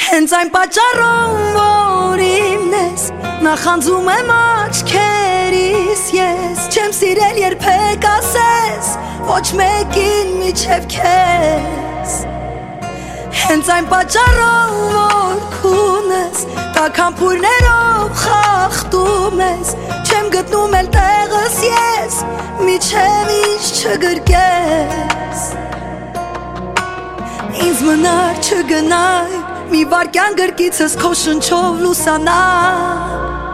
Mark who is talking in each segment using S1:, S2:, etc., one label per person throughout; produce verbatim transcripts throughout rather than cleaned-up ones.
S1: Հենց այն պատճառով, որ իմն ես, նախանձում եմ աչքերիս ես, չեմ սիրել երբեք ասես, ոչ մեկին միջև քեզ։ Հենց այն պատճառով, որ քուն ես, տաքամփույրներով խախտում ես, չեմ գտնում էլ տեղս ես, միջև ինձ չգրկես։ Ինձ մնար չգնայ, մի վարկյան գրկիցս քո շնչով լուսանալ։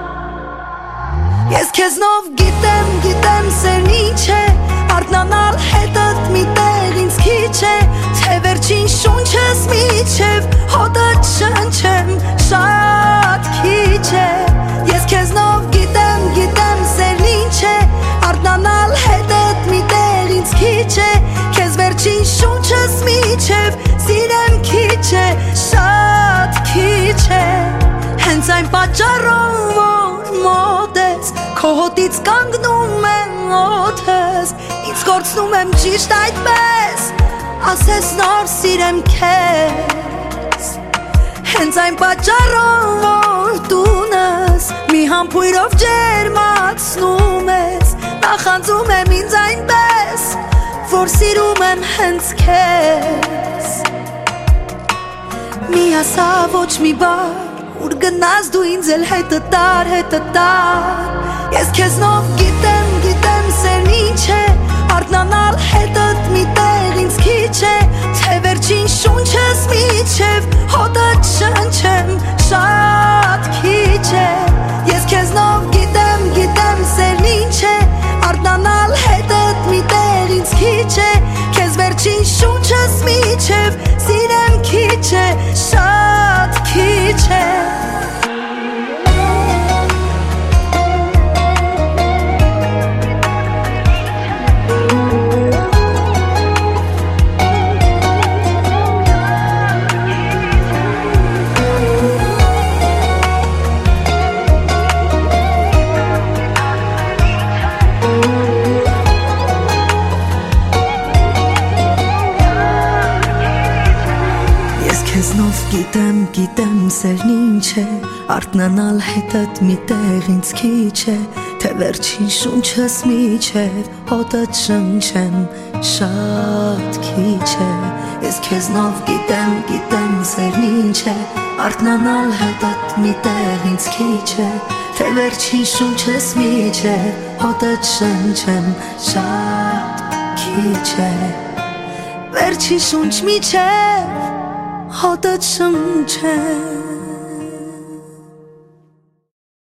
S1: Ես քեզնով գիտեմ, գիտեմ սերն ինչ է, արթնանալ հետըդ մի տեղ ինձ քիչ է, թե վերջին շունչս միջև հոտդ շնչեմ, շատ քիչ է։ Ես քեզնով գիտեմ, գիտեմ սերն ինչ է, արթնանալ հետըդ մի տեղ ինձ քիչ է, քեզ վերջին շունչս միջև սիրեմ քիչ է, շատ քիչ է։ Հենց այն պատճառով, որ մոտ ես, քո հոտից կանգնում եմ օդս, ինձ կորցնում եմ ճիշտ այդպես, ասես նոր սիրեմ քեզ։ Հենց այն պատճառով, որ տունս մի համբույրով ջերմացնում ես, նախանձում եմ ինձ այնպես, որ սիրում եմ հենց քեզ։ Մի ասա ոչ մի բառ, ուր գնաս դու ինձ էլ հետը տար, հետը տար։ Ես քեզնով գիտեմ, գիտեմ սերն ինչ է, արթնանալ հետըդ մի տեղ ինձ քիչ է, թե վերջին շունչս միջև հոտդ շնչեմ, շատ քիչ է։ Ես քեզնով գիտեմ, գիտեմ սերն ինչ է, արթնանալ հետըդ մի տեղ ինձ քիչ է, քեզ վերջին շունչս միջև սիրեմ քիչ է, շատ քիչ է։ Քեզնով գիտեմ, գիտեմ սերն ինչ է, արթնանալ հետըդ մի տեղ ինձ քիչ է, թե վերջին շունչս միջև հոտդ շնչեմ, շատ քիչ է։ Ես քեզնով գիտեմ, գիտեմ սերն ինչ է, արթնանալ հետըդ մի տեղ ինձ քիչ է, թե վերջին շունչս միջև հոտդ շնչեմ, շատ քիչ է։ Վերջին շունչ միջև հոտդ շնչեմ